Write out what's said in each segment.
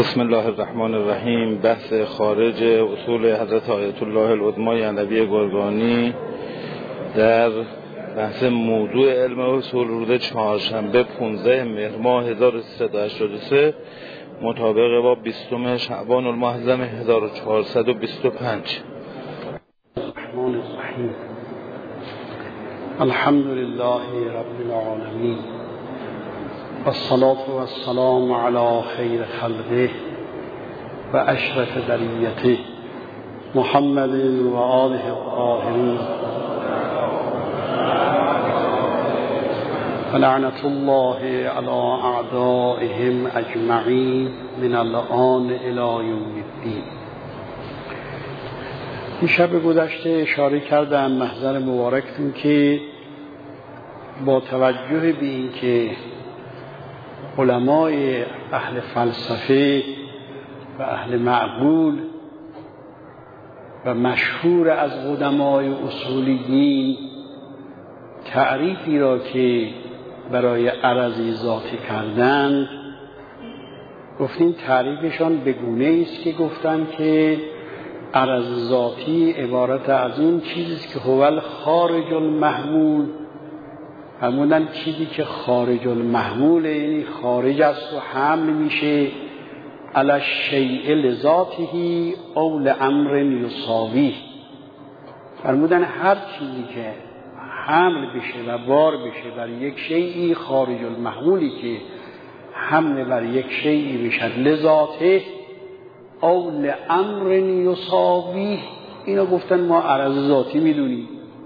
بسم الله الرحمن الرحیم. بحث خارج اصول حضرت آیت الله العظمی علوی گرگانی در بحث موضوع علم اصول روز چهارشنبه 15 مهر ماه 1383 مطابق با 20 شعبان المحرم 1425. الرحمن الرحیم. الحمد لله رب العالمین والصلاة والسلام على خیر خلقه و اشرف بریته محمد و آله الطاهرین و لعنت الله علی اعدائهم اجمعین من الآن الی یوم الدین. این شب گذشته اشاره کردم محضر مبارکتون که با توجه به این که علمای اهل فلسفه و اهل معقول و مشهور از قدمای اصولیین تعریفی را که برای عرضی ذاتی کردند گفتیم تعریفشان به گونه است که گفتن که عرض ذاتی عبارت از اون چیزی است که هو خارج المحمول، همونن چیزی که خارج المحمول یعنی خارج است و حمل میشه علی الشیء لذاته او لامر یساویه. فرمودن هر چیزی که حمل بشه و بار بشه بر یک شیئی خارج المحمولی که حمل بر یک شیئی بشد لذاته او لامر یساویه، اینا گفتن ما عرض ذاتی میدونیم.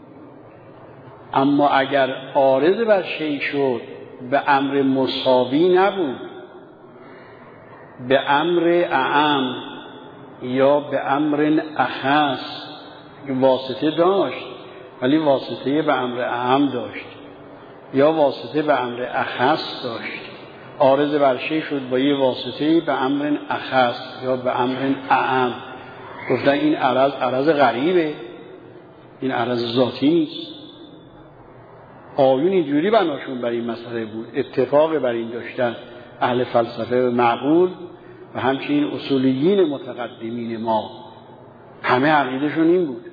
اما اگر عارض بر شیء شد به امر مساوی نبود، به امر اعم یا به امر اخص واسطه داشت ولی واسطه به امر اعم داشت یا واسطه به امر اخص داشت، عارض بر شیء شد با یه واسطه به امر اخص یا به امر اعم، گفتن این عرض غریبه، این عرض ذاتی نیست. آیون اینجوری بناشون بر این مسئله بود، اتفاق بر این داشتن اهل فلسفه و معقول و همچنین اصولیین متقدمین ما، همه عقیدشون این بود.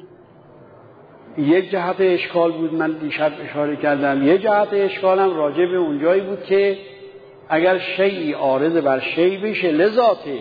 یک جهت اشکال بود من دیشب اشاره کردم، یک جهت اشکال هم راجع به اونجایی بود که اگر شیئی عارض بر شیء بشه لذاته،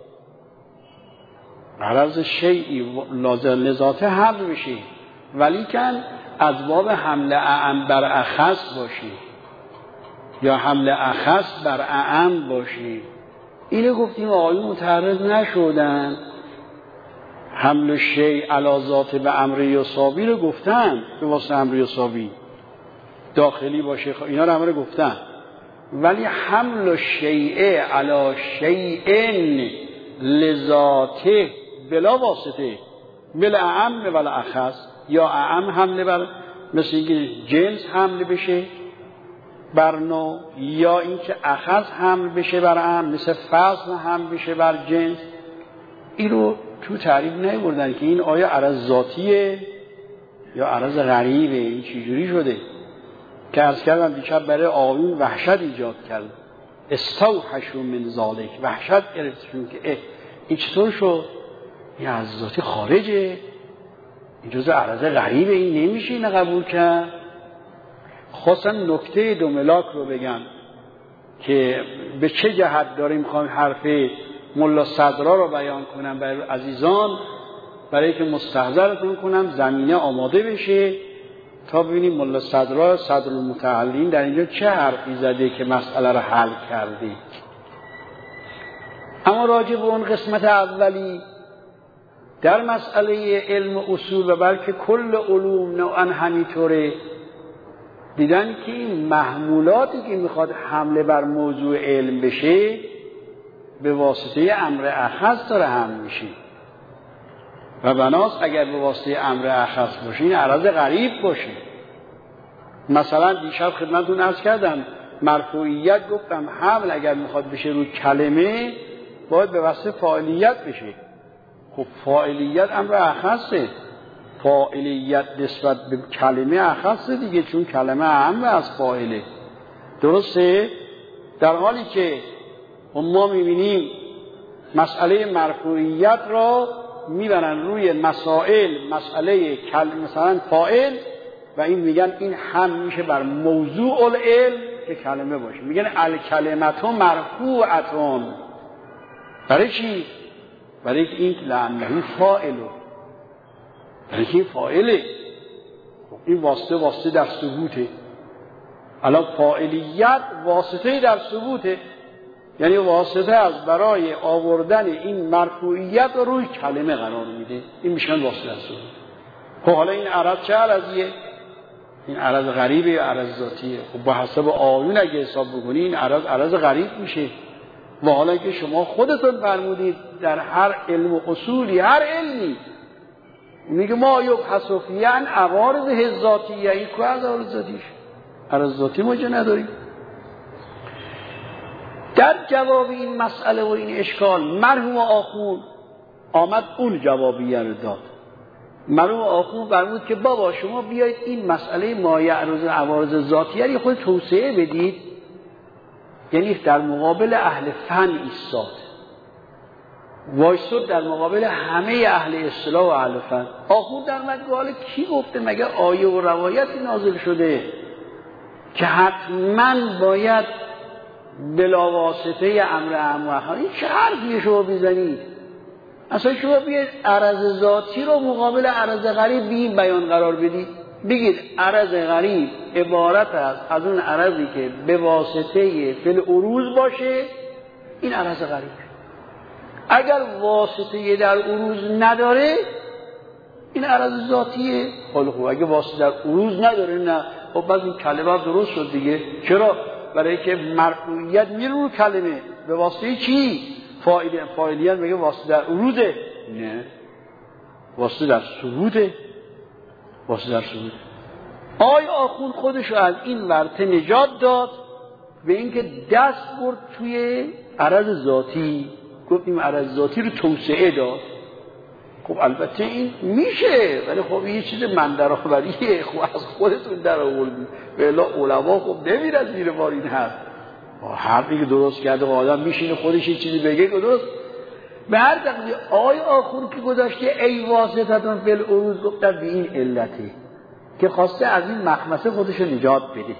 عرض شیئی لازم لذاته حمل بشه ولیکن از باب حمل اعم بر اخص باشی یا حمل اخص بر اعم باشی. اینو گفتیم آقایون متعرض نشدن. حمل شیء علی ذات به امر یساوی رو گفتن، به واسه امر یساوی داخلی باشه اینا رو همه رو گفتن، ولی حمل شیء علی شیء لذاته بلا واسطه بلا اعم ولا اخص، یا اعم حمله بر مثل اینکه جنس حمله بشه بر نوع، یا اینکه اخص حمل بشه بر اعم مثل فصل حمل بشه بر جنس. این رو تو تعریف نمی‌بردن که این آیا عرض ذاتیه یا عرض غریبه، این چجوری شده که عرض کردم دیشب برای آیون وحشت ایجاد کرد، استوحشوا من ذالک، وحشت گرفتشون که این چطور شد، این عرض ذاتی خارجه، این جزء عرض غریبه، این نمیشه اینو قبول کرد. خواستن نکته دو ملاک رو بگم که به چه جهت داریم میخوام حرف ملا صدرا رو بیان کنم برای عزیزان، برای که مستحضرتون کنم زمینه آماده بشه تا ببینیم ملا صدرا صدر المتعلین در اینجا چه حرفی زده که مسئله رو حل کرده. اما راجع به اون قسمت اولی در مسئله علم اصول و بلکه کل علوم نوعا همینطوره، دیدن که این محمولاتی که میخواد حمله بر موضوع علم بشه به واسطه امر اخص داره حمل میشه و بناس اگر به واسطه امر اخص باشه این عرض غریب باشه. مثلا دیشب خدمتتون عرض کردم مرفوعیت گفتم حمل اگر میخواد بشه روی کلمه باید به واسطه فاعلیت بشه. خب فاعلیت امر اخصه، فاعلیت نسبت به کلمه اخصه دیگه، چون کلمه اهم از فاعله، درسته؟ در حالی که ما میبینیم مسئله مرفوعیت را میبرن روی مسائل، مسئله مثلا فاعل، و این میگن این هم میشه بر موضوع العلم که کلمه باشه. میگن الکلمه مرفوعتون. برای چی؟ برای که این لعنه فاعله، برای که فاعله. این واسطه در ثبوته. الان فاعلیت واسطه در ثبوته، یعنی واسطه از برای آوردن این مرفوعیت رو روی کلمه قرار میده. این میشن واسطه در ثبوت. خب حالا این عرض چه عرضیه؟ این عرض غریبه یا عرض ذاتیه؟ خب با حسب آیون اگه حساب بکنی این عرض غریب میشه. و حالا که شما خودتون فرمودید در هر علم و اصولی، هر علمی میگه ما یبحث فی عن عوارض ذاتیه، این کو عوارض ذاتیش؟ عرض ذاتی ما جا نداریم. در جواب این مسئله و این اشکال مرحوم آخوند آمد اون جوابیه رو داد. مرحوم آخوند فرمود که بابا شما بیایید این مسئله ما یعرض عوارض ذاتیه رو خود توسعه بدید، یعنی در مقابل اهل فن ایستاد، وایساد در مقابل همه اهل اصطلاح و اهل فن. آخوند در مقابل کی گفته؟ مگه آیه و روایتی نازل شده که حتما باید بلا واسطه امر اعم؟ این چه حرفیه شما بیزنید؟ اصلا شما بیاید عرض ذاتی رو مقابل عرض غریب بی بیان قرار بدید، بگید عرض غریب عبارت است از اون عرضی که به واسطه فل عروض باشه، این عرض غریب. اگر واسطه در عروض نداره این عرض ذاتیه. خب اگه واسطه در عروض نداره نه، خب بعد این کلمه درست شد دیگه. چرا؟ برای که مرفوعیت میره رو کلمه به واسطه چی؟ فاعلیت میگه واسطه در عروضه؟ نه، واسطه در ثبوته. واسطه در ثبوت. آی آخوند خودشو از این ورطه نجات داد به اینکه دست برد توی عرض ذاتی، گفت این عرض ذاتی رو توسعه داد. خب البته این میشه، ولی خب یه چیز مندرآوریه، خب از خودتون در آوردید. بلا علما خب نمیرن زیر بار این حرفی که درست کرده آدم میشینه خودش یه چیزی بگه که درست. به هر تقدیر آی آخوند که گذاشته ای واسطتون فی العروض، گفتن به این علتی که خواسته از این مخمسه خودش نجات بده.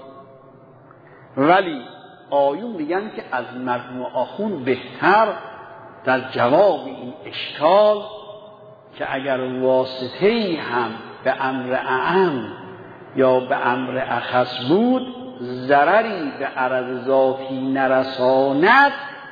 ولی آیون میگن که از مرحوم آخوند بهتر در جواب این اشکال که اگر واسطه‌ای هم به امر اعم یا به امر اخص بود ضرری به عرض ذاتی نرساند،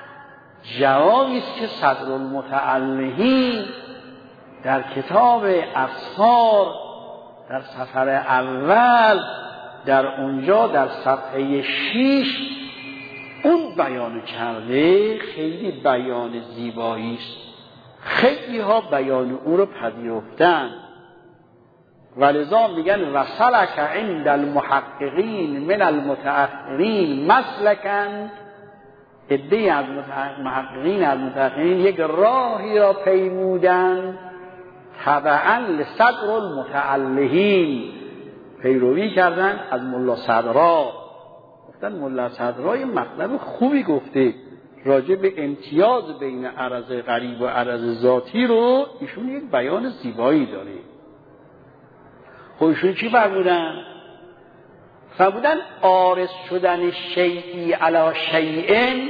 جوابی است که صدر المتعلهین در کتاب اسفار در سفر اول در اونجا در صفحه 6 اون بیان کرده. خیلی بیان زیبایی است، خیلی ها بیان اون رو پذیرفتن. ولذا میگن وصلک عند المحققین من المتأخرین مسلکن، عده‌ای از محققین از متأخرین یک راهی را پیمودند تبعا لصدر المتعلهین، پیروی کردن از ملا صدرا. گفتن ملا صدرا یه مطلب خوبی گفته راجع به امتیاز بین عرض غریب و عرض ذاتی رو، ایشون یک بیان زیبایی داره. خودشون چی فرمودن؟ فرمودن عارض شدن شیئی علی شیئن،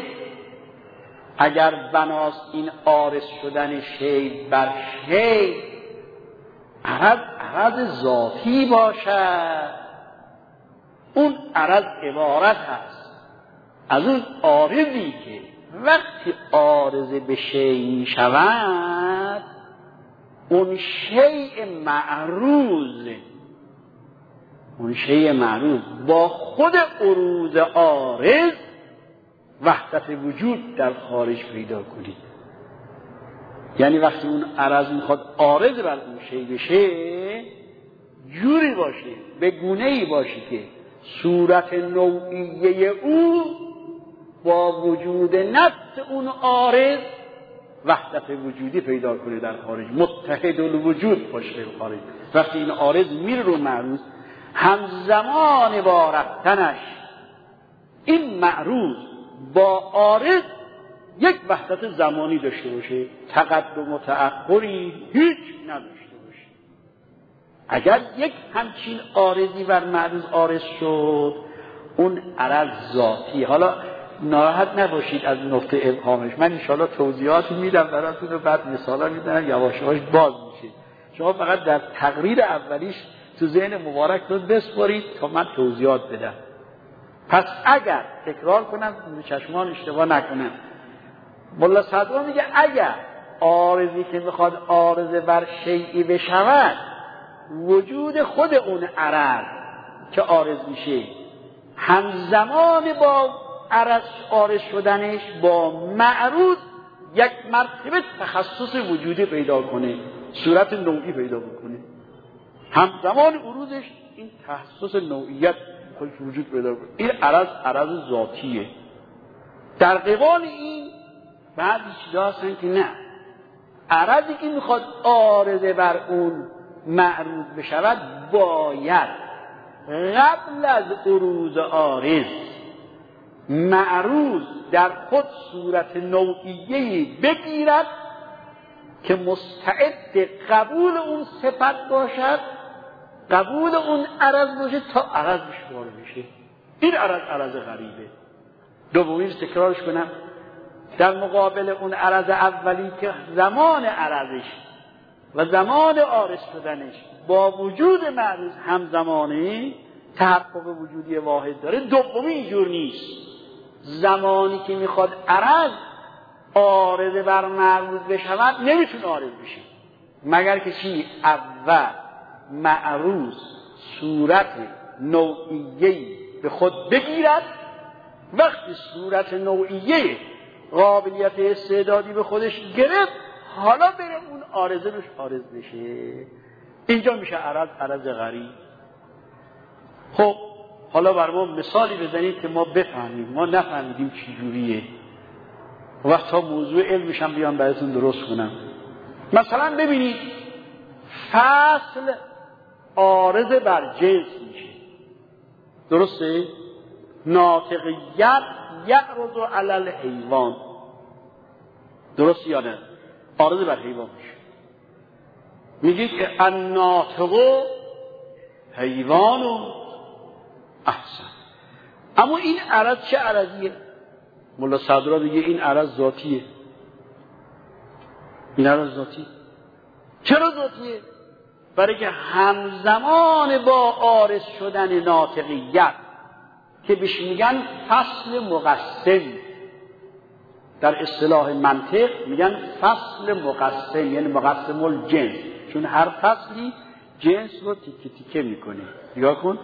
اگر بناست این عارض شدن شیء بر شیء عرض ذاتی باشد، اون عرض عبارت هست از اون عارضی که وقتی عارض به شیء می شود اون شیء معروض، اون شیء معروض با خود عروض عارض وحدت وجود در خارج پیدا کنید. یعنی وقتی اون عرض میخواد عارض بر اون شیء بشه، جوری باشه، به گونه‌ای باشه که صورت نوعیه او با وجود نفس اون عارض وحدت وجودی پیدا کنه در خارج، متحد الوجود باشه در خارج. وقتی این عارض میره رو معروض، همزمان با رفتنش این معروض با عارض یک وحدت زمانی داشته باشه، تقدم و تأخری هیچ نداشته باشه. اگر یک همچین عارضی بر معروض عارض شد، اون عرض ذاتی. حالا ناراحت نباشید از نقطه ابهامش، من انشاءالله توضیحاتی میدم براتون و بعد مثالا میدم، یواش یواش باز میشه. شما فقط در تقریر اولیش تو ذهن مبارکتون بسپارید تا من توضیحات بدم. پس اگر تکرار کنم چشمان اشتباه نکنم، ملا صدرا میگه اگر عارضی که میخواد عارضه بر شیئی بشود، وجود خود اون عرض که عارض میشه همزمان با عارض شدنش با معروض یک مرتبه تخصص وجودی پیدا کنه، صورت نوعی پیدا بکنه. همزمان عروضش این تخصص نوعیت خودش وجود پیدا کنه. این عرض ذاتیه. در قبال این بعد چیزا هستن که نه، عرضی که میخواد عارضه بر اون معروض بشود باید قبل از عروض عارض معروض در خود صورت نوعیه‌ای بگیرد که مستعد قبول اون صفت باشد، قبول اون عرض باشه تا عرض شمار بشه. این عرض غریبه. دومین تکرارش کنم، در مقابل اون عرض اولی که زمان عرضش و زمان عارض شدنش با وجود معروض همزمانی تحقق وجودی واحد داره، دومی اینجور نیست. زمانی که میخواد عرض عارض بر معروض بشود نمیتونه عارض بشه مگر که چی؟ اول معروض صورت نوعیه‌ای به خود بگیرد. وقتی صورت نوعیه قابلیت استعدادی به خودش گرفت، حالا بره اون عارضه روش عارض بشه. اینجا میشه عرض غریب. خب حالا بر ما مثالی بزنید که ما بفهمیم، ما نفهمیدیم چی جوریه، وقت تا موضوع علمش هم بیان براتون درست کنم. مثلا ببینید فصل عارض بر جنس میشه، درسته؟ ناطقیت یعرض علی الحیوان، درست یا نه؟ عارض بر حیوان میشه. میگید که الناطق حیوان احسن. اما این عرض چه عرضیه؟ ملا صدرا میگه این عرض ذاتیه. این عرض ذاتیه. چرا ذاتیه؟ برای که همزمان با عارض شدن ناطقیت که بهش میگن فصل مقسم، در اصطلاح منطق میگن فصل مقسم، یعنی مقسم الجنس، چون هر فصلی جنس رو تیکه تیکه میکنه. نگاه کن،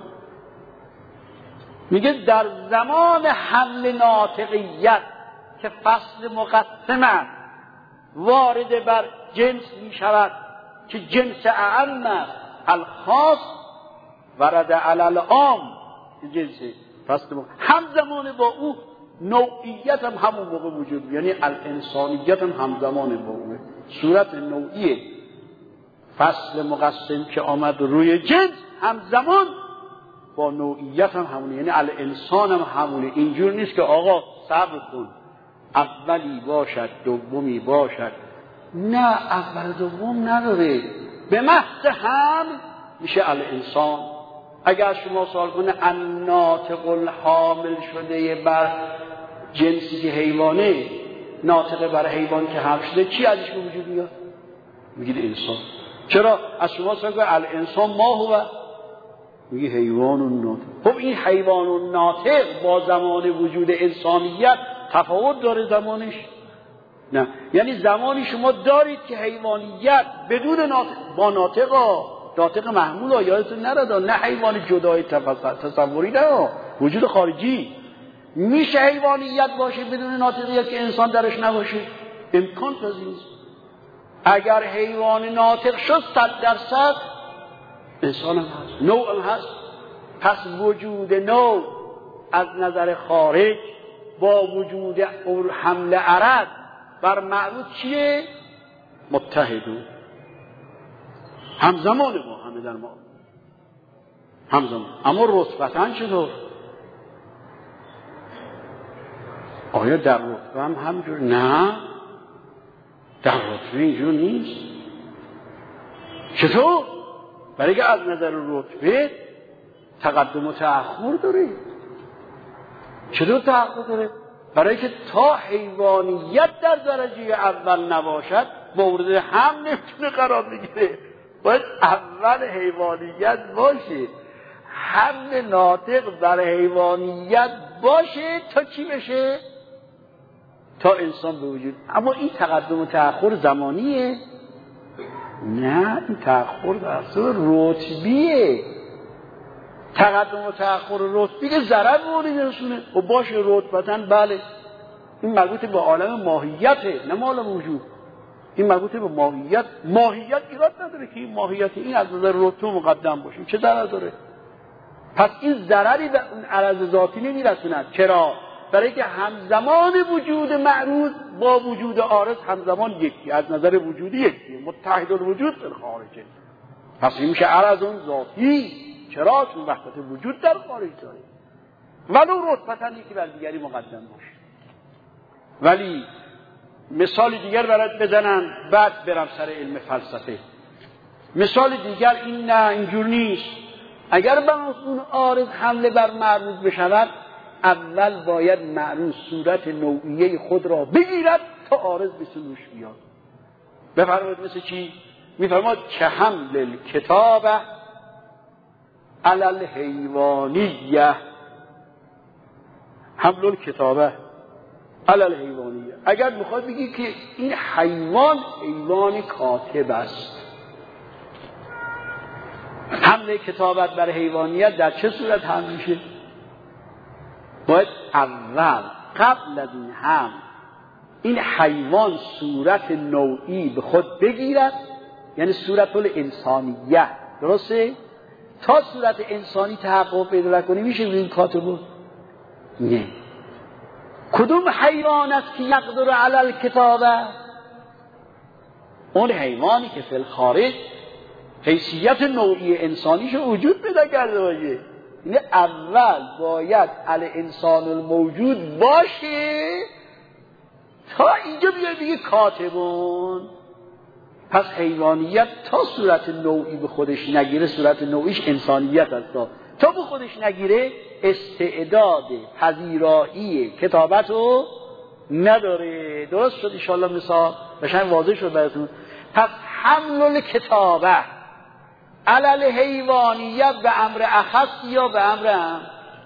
میگه در زمان حمل ناطقیت که فصل مقسم وارد بر جنس میشود که جنس اعم است، الخاص ورد علی العام جنس فصل همزمان با او نوعیت هم همون موقع وجود، یعنی الانسانیت هم همزمان با او. صورت نوعی فصل مقسم که آمد روی جنس همزمان با نوعیت هم همونه، یعنی الانسان هم همونه. اینجور نیست که آقا صبر کن اولی باشد دومی باشد، نه، اول دوم نداره، به محض هم میشه الانسان. اگر شما سوال کنه الناطق الحامل شده بر جنسی که حیوانه، ناطق بر حیوان که حمل شده، چی ازش به وجود میاد؟ میگید انسان. چرا؟ از شما سوال کنه الانسان ما هو، میگی حیوان و ناطق. خب این حیوان و ناطق با زمان وجود انسانیت تفاوت داره زمانش؟ نه، یعنی زمانی شما دارید که حیوانیت بدون ناطق، با ناطق محمول ها، یادتون نرده، نه حیوان جدای تصوری، نه وجود خارجی. میشه حیوانیت باشه بدون ناطقیت که انسان درش نباشه؟ امکان پذیر نیست. اگر حیوان ناطق شد 100% انسان هم هست، نوع هم هست. پس وجود نوع از نظر خارج با وجود حمل عرض بر معروض چیه؟ متحدو، همزمان با همه در ما همزمان. اما رتبتاً چطور؟ آیا در رتبه هم همجور؟ نه، در رتبه اینجور نیست. چطور؟ برای که از نظر رتبه تقدم و تأخر داره. چطور تأخر داره؟ برای که تا حیوانیت در درجه اول نباشد مورد هم نمیتونه قرار بگیره. باید اول حیوانیت باشه، حمل ناطق در حیوانیت باشه تا چی بشه؟ تا انسان به وجود. اما این تقدم و تأخر زمانیه؟ نه، این تأخر در اصل رتبیه. تقدم و تأخر رتبی که ضرر مورد رسونه و باشه رتبتاً بله، این مربوط به عالم ماهیته نه عالم وجود. این مربوط به ماهیت. ماهیت ایراد نداره که این ماهیت این از نظر رتبه مقدم باشه، چه ضرر داره؟ پس این ضرری به اون عرض ذاتی نمیرسوند. چرا؟ برای که همزمان وجود معروض با وجود عارض همزمان یکی، از نظر وجودی یکی، متحد الوجود در خارجه. پس این میشه عرض اون ذاتی. چرا؟ چون وحدت وجود در خارج داره، ولو رتبتاً یکی بر دیگری مقدم باشه. ولی مثال دیگر برات بزنم بعد برم سر علم فلسفه. مثال دیگر این نه، اینجور نیست. اگر به اون عارض حمله بر معروض بشود، اول باید معروض صورت نوعیه خود را بگیرد تا عارض به سلوش بیاد. بفرمایید مثل چی؟ میفرماد که حمل الکتاب علی الحیوانیه. حمل الکتاب علی الحیوانیه. اگر میخواد بگی که این حیوان کاتب است، حمل کتابت بر حیوانیت در چه صورت حمل میشه؟ باید اول قبل از این هم این حیوان صورت نوعی به خود بگیرد، یعنی صورت الانسانیه. درسته؟ تا صورت انسانی تحقق پیدا کنه میشه این کاتب؟ نه. کدوم حیوان است که یقدر علی الکتابه؟ اون حیوانی که فی الخارج حیثیت نوعی انسانیش وجود پیدا کرده باشه. یعنی اول باید علی انسان الموجود باشه تا اینجا بیاد دیگه کاتبون. پس حیوانیت تا صورت نوعی به خودش نگیره، صورت نوعیش انسانیت است، تا به خودش نگیره استعداد پذیرایی کتابت رو نداره. درست شد انشاءالله؟ مثال بشن واضح شد براتون. پس حمل الکتابه علی الحیوانیت به امر اخص یا به امر هم؟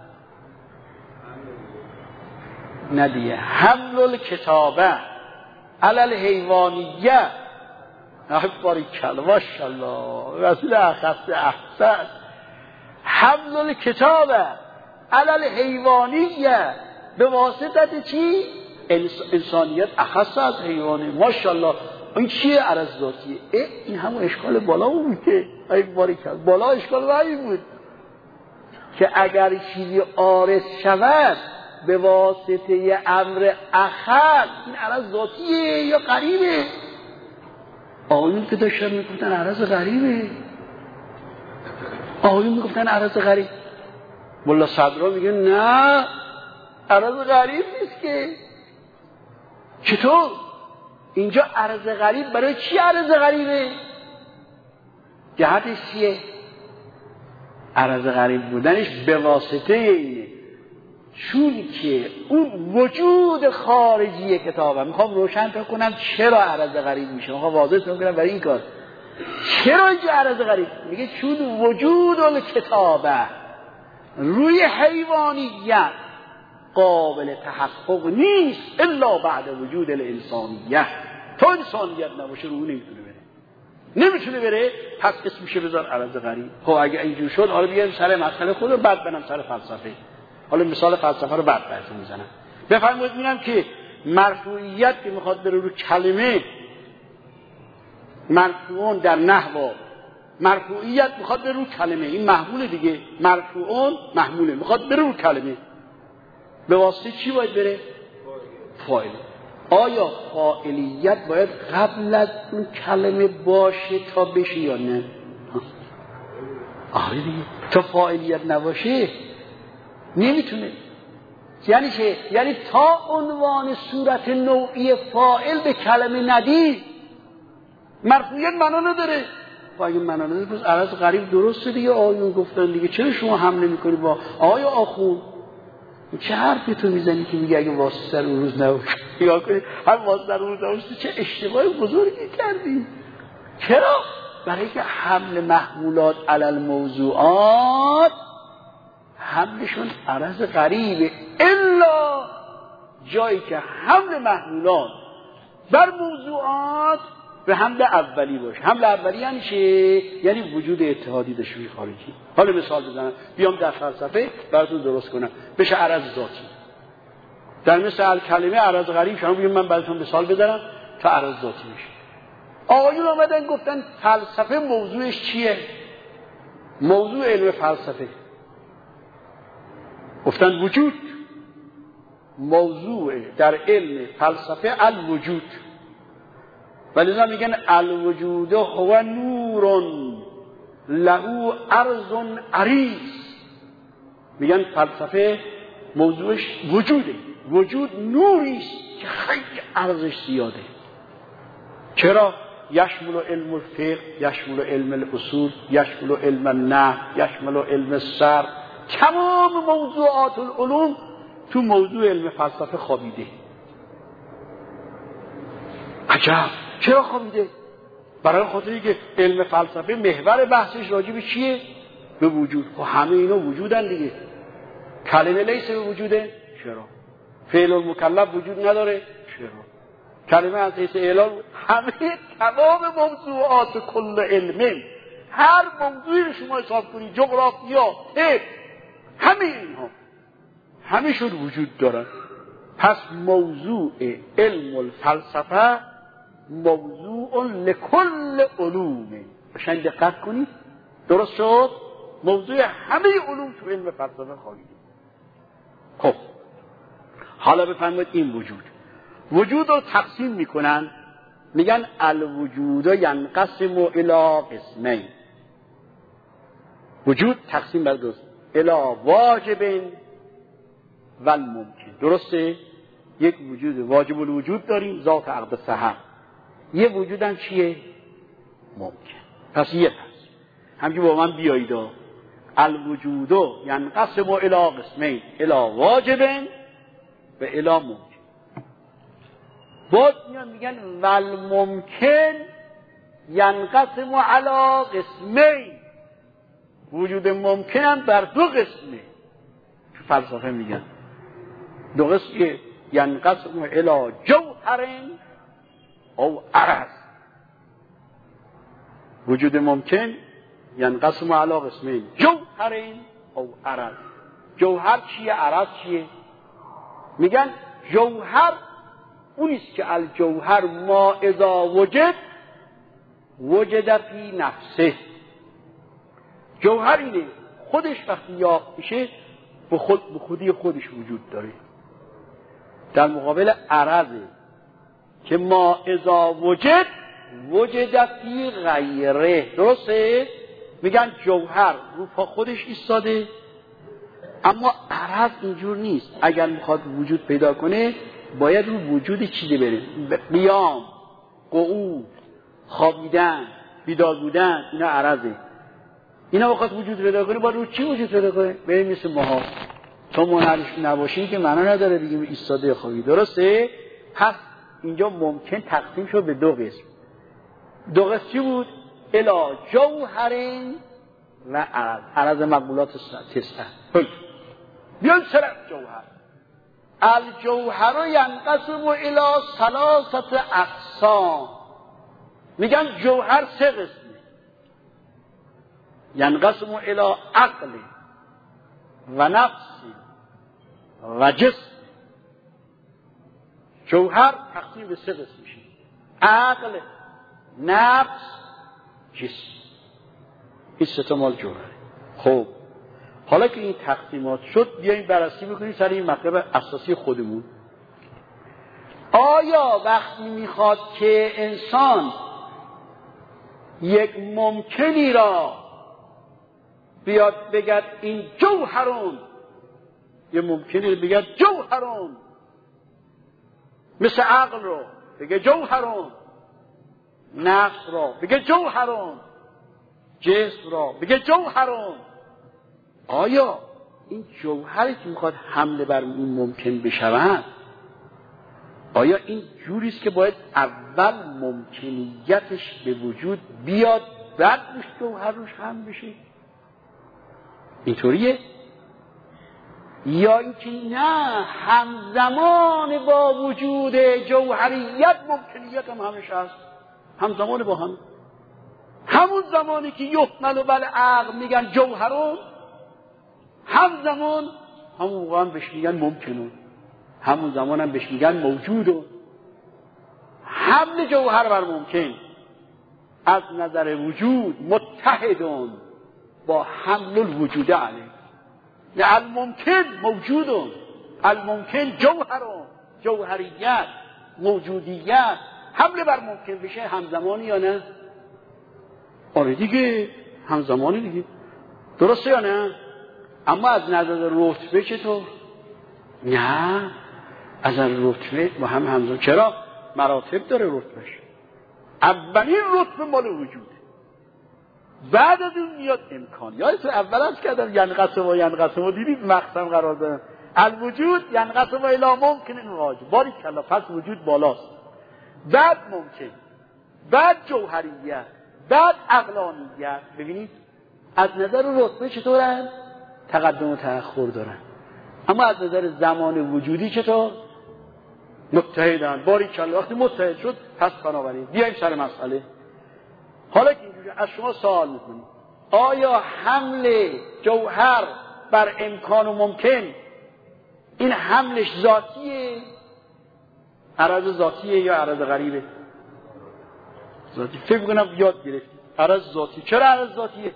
ندیه. حمل الکتابه علی الحیوانیت. باریکلا ماشاءالله رسول اخص احسن. حمل الکتابه علی الحیوانیه به واسطه چی؟ انسانیت اخص از حیوانه. ماشاءالله. این چیه؟ عرض ذاتیه. این همون اشکال بالا بود که ای باریکلا بالا اشکال رایی بود که اگر چیزی عارض شود به واسطه امر اخر، این عرض ذاتیه یا قریبه؟ آقایون که داشتن میگفتن عرض غریبه، آقایون میگفتن عرض غریب. ملا صدرا میگه نه عرض غریب نیست که. چطور؟ اینجا عرض غریب برای چی عرض غریبه؟ جهتش چیه؟ عرض غریب بودنش به واسطه اینه چون که اون وجود خارجی کتابه. میخوام روشن کنم چرا عرض غریب میشه، میخوام واضح کنم برای این کار چرا اینجا عرض غریب میگه. چون وجود الکتابه روی حیوانیت قابل تحقق نیست الا بعد وجود الانسانیت. تا انسانیت نباشه رو نمیتونه بره. پس اسمشه بذار عرض غریب. خب اگه اینجور شد حالا بیایم سر مسئله خود رو بعد برم سر فلسفه. حالا مثال فلسفه رو بعد براتون میزنم. بفرمایید ببینم که مرفوعیت که میخواد بره رو کلمه، مرفوعون در نحو مرفوعیت میخواد بره رو کلمه، این محمول دیگه. مرفوعون محموله میخواد بره رو کلمه، به واسطه چی باید بره؟ فاعل. آیا فاعلیت باید قبل از اون کلمه باشه تا بشه یا نه؟ آره دیگه. تا فاعلیت نباشه نمیتونه. یعنی چه؟ یعنی تا عنوان صورت نوعی فاعل به کلمه ندی مرفوعیت معنا نداره. اگه معنا نداره پس عرض غریب درسته دیگه. آیون گفتن دیگه چرا شما حمله میکنی با آیا آخون؟ چه حرفی تو میزنی که میگه اگه واسه سر اون روز نباشه یا کنی هم واسه سر اون روز نباشه؟ چه اشتباه بزرگی کردی. چرا؟ برای که حمل محمولات علی الموضوعات حملشون عرض غریبه، الا جایی که حمل محمولات بر موضوعات به حمل اولی باشه. حمل اولی یعنی چه؟ یعنی وجود اتحادی دشوی خارجی. حالا مثال بزنم بیام در فلسفه براتون درست کنم بشه عرض ذاتی. در مثل کلمه عرض غریب شما بگید من براتون مثال بزنم تا عرض ذاتی میشه. آقایون آمدن گفتن فلسفه موضوعش چیه؟ موضوع علم فلسفه گفتن وجود. موضوع در علم فلسفه الوجود. ولذا میگن الوجود هو نور له عرض عریض. میگن فلسفه موضوعش وجوده. وجود نوری است که خیلی عرضش زیاده. چرا؟ یشمل علم الفقه، یشمل علم الاصول، یشمل علم النحو، یشمل علم الصرف. تمام موضوعات العلوم تو موضوع علم فلسفه خوابیده. عجب. چرا خوابیده؟ برای خاطری که علم فلسفه محور بحثش راجع به چیه؟ به وجود. خب همه اینا وجودن دیگه. کلمه لیس به وجوده؟ چرا؟ فعل المکلف وجود نداره؟ چرا؟ کلمه از حیث اعلان همه تمام موضوعات کل علم، هر موضوعی رو شما حساب کنید، جغرافیا، طب، همه اینها همه‌شون وجود دارن. پس موضوع علم الفلسفه موضوع لکل علومه. بشن دقت کنید. درست شد؟ موضوع همه علوم تو علم فلسفه خواهید. خب حالا بفرمایید این وجود رو تقسیم میکنن، میگن الوجود ینقسم الی قسمین. وجود تقسیم بر دو قسم، الی واجب و الممکن. درسته؟ یک وجود واجب الوجود داریم، ذات عقد صحت. یه وجود هم چیه؟ ممکن. پس یه پس همچنین با من بیایید. الوجود ینقسم الی قسمین، الی واجب و الی ممکن. بعد میگن والممکن ینقسم علی قسمین. وجود ممکن هم بر دو قسمه. تو فلسفه میگن دو قسمه، ینقسم الی جوهر او عرض. وجود ممکن ینقسم علی قسمین، جوهر او عرض. جوهر چیه؟ عرض چیه؟ میگن جوهر اونیست که الجوهر ما اذا وجد فی نفسه. جوهر اینه خودش وقتی یافت میشه به خودی خودش وجود داره. در مقابل عرضه که ما اذا وجد فی غیره. درسته؟ میگن جوهر رو پا خودش ایستاده، اما عرض اینجور نیست. اگر میخواد وجود پیدا کنه باید رو وجود چیزی بره. قیام، قعود، خوابیدن، بیدار بودن، اینا عرضه. اینا بخواد وجود پیدا کنه باید رو چی وجود پیدا کنه؟ بریم مثل ماها. تا منحرف نباشین که معنا نداره بگیم ایستاده یا خوابی. درسته؟ پس اینجا ممکن تقسیم شد به دو قسم. دو قسم چی بود؟ الا جوهرین و عرض. عرض مقبولات تسته. بیان سرم جوهر. الجوهر ینقسم الی ثلاثه اقسام. میگن جوهر سه قسمه. ینقسم الی عقل و نفس و جسم. جوهر تقسیم به سه قسم میشه: عقل، نفس، جسم. این سه تا مال جوهره. خب حالا که این تقسیمات شد بیاییم بررسی بکنیم سر این مطلب اساسی خودمون. آیا وقتی میخواد که انسان یک ممکنی را بیاد بگد این جوهرون یه ممکنه بگه جوهرون، مثل عقل رو بگه جوهرون، نفس رو بگه جوهرون، جسم رو بگه جوهرون. آیا این جوهری که میخواد حمله بر اون ممکن بشود، آیا این جوریست که باید اول ممکنیتش به وجود بیاد بعد روش جوهر روش هم بشه؟ اینطوریه؟ یا اینکه نه، همزمان با وجود جوهریت ممکنیت هم همش هست، همزمان با هم. همون زمانی که یحمل بالعقل میگن جوهرون، همزمان همون موقع هم بهش میگن ممکنون، همون زمان هم بهش میگن موجودون. حمل جوهر بر ممکن از نظر وجود متحدون با حمل الوجود علیه. نه الممکن موجودون، الممکن جوهرون، جوهریت، موجودیت. حمل بر ممکن بشه همزمانی یا نه؟ آره دیگه، همزمانی دیگه، درسته یا نه؟ اما از نظر رتبه چطور؟ نه، از نظر رتبه با هم همزمان. چرا؟ مراتب داره رتبهش. اولین رتبه مال وجوده، بعد از اون میاد امکان. یادتون اول از کردم ینقسم و دیدید مقسم قرار دارن. الوجود ینقسم و الی ممکن واجب. باری کلا، پس وجود بالاست، بعد ممکن، بعد جوهریت، بعد عقلانیت. ببینید از نظر رتبه چطورن؟ تقدم و تأخر دارن. اما از نظر زمان وجودی چطور؟ متحدن. باری کلا، وقتی متحد شد پس بنابراین بیایم سر مسئله. حالا که اینجوری از شما سوال میکنیم آیا حمل جوهر بر امکان و ممکن، این حملش ذاتیه؟ عرض ذاتیه یا عرض غریبه؟ ذاتی. فکر کنم یاد گرفتی عرض ذاتی. چرا عرض ذاتیه؟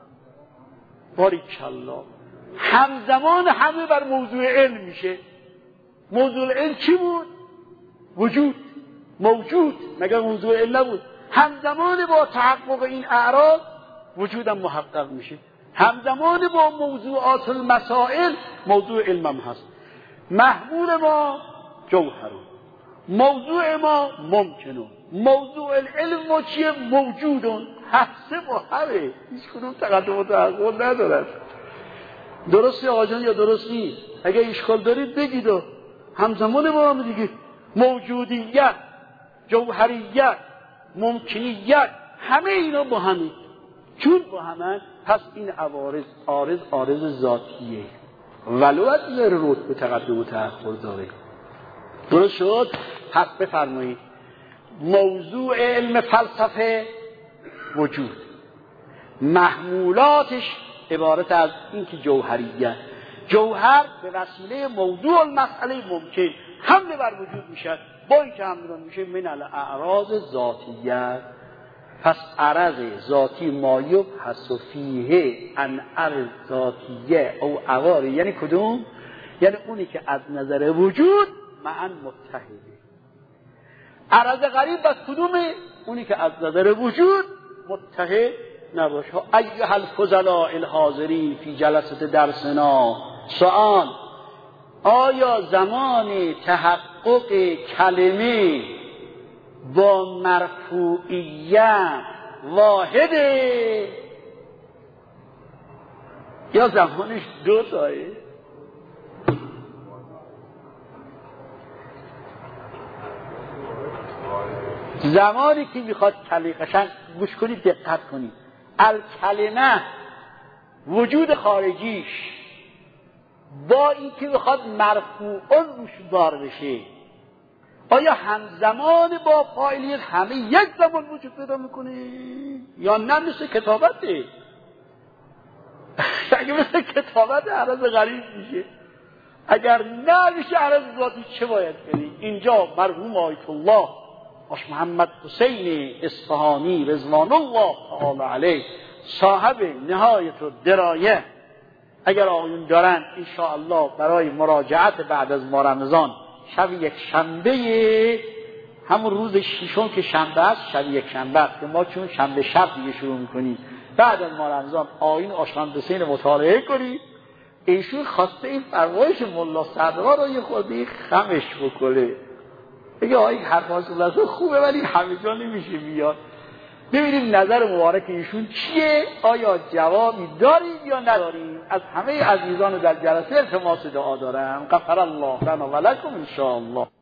باریکالله، همزمان همه بر موضوع علم میشه. موضوع علم چی بود؟ وجود، موجود. مگر موضوع علم نبود؟ همزمان با تحقق این اعراض وجودم محقق میشه. همزمان با موضوعات المسائل موضوع علمم هست. محمول ما جوهرون، موضوع ما ممکنون، موضوع العلم ما چیه؟ موجودون. حسه با همه، هیچ کدوم تقدم و تأخر ندارد. درسته آقا جان یا درست نیست؟ اگه اشکال دارید بگید. همزمان با هم دیگه، موجودیت، جوهریت، ممکنیت، همه اینا با همه. چون با همه پس این عارض ذاتیه، ولو از رتبه تقدم و تأخر داره. درست شد؟ پس بفرمایید موضوع علم فلسفه وجود، محمولاتش عبارت از این که جوهریت، جوهر به وسیله موضوع المسئله ممکن حمله بر وجود میشه. با این که حمله میشه من الاعراض ذاتیت. پس عرض ذاتی مایب حسفیه ان عرض ذاتیه او عواری. یعنی کدوم؟ یعنی اونی که از نظر وجود معن متحده. عرض غریب بس کدومه؟ اونی که از نظر وجود متحد نباشه. ایها الفضلاء الحاضرین فی جلسه درسنا، سؤال: آیا زمان تحقق کلمه با مرفوعیت واحده یا زمانش دو تایه؟ زمانی که میخواد کلمه، قشنگ گوش کنید دقت کنید، الکلمه وجود خارجیش با این که میخواد مرفوعون روش دار بشه، آیا همزمان با فاعلیت همه یک زمان وجود پیدا میکنه یا نه؟ مثل کتابته. اگه مثل کتابت عرض غریب میشه، اگر نه میشه عرض ذاتی. چه باید کنی؟ اینجا مرحوم آیت الله آش محمد حسین اصفهانی رضوان الله تعالی علیه، صاحب نهایت و درایه، اگر آقایون دارن انشاءالله برای مراجعت بعد از ماه رمضان شب یک شنبه، همون روز ششم که شنبه است، شب یک شنبه است که ما چون شنبه شب دیگه شروع میکنیم، بعد از ماه رمضان آیین آش محمد حسین مطالعه کنید، ایشون خواسته این فرمایش ملا صدرا رو یه خودی خمش بکنه. بگه این حرفاش خوبه ولی همه جا نمیشه بیاد. ببینیم نظر مبارک ایشون چیه، آیا جوابی داریم یا نداریم. از همه عزیزان در جلسه التماس دعا دارم. غفر الله لنا و لکم ان شاء الله.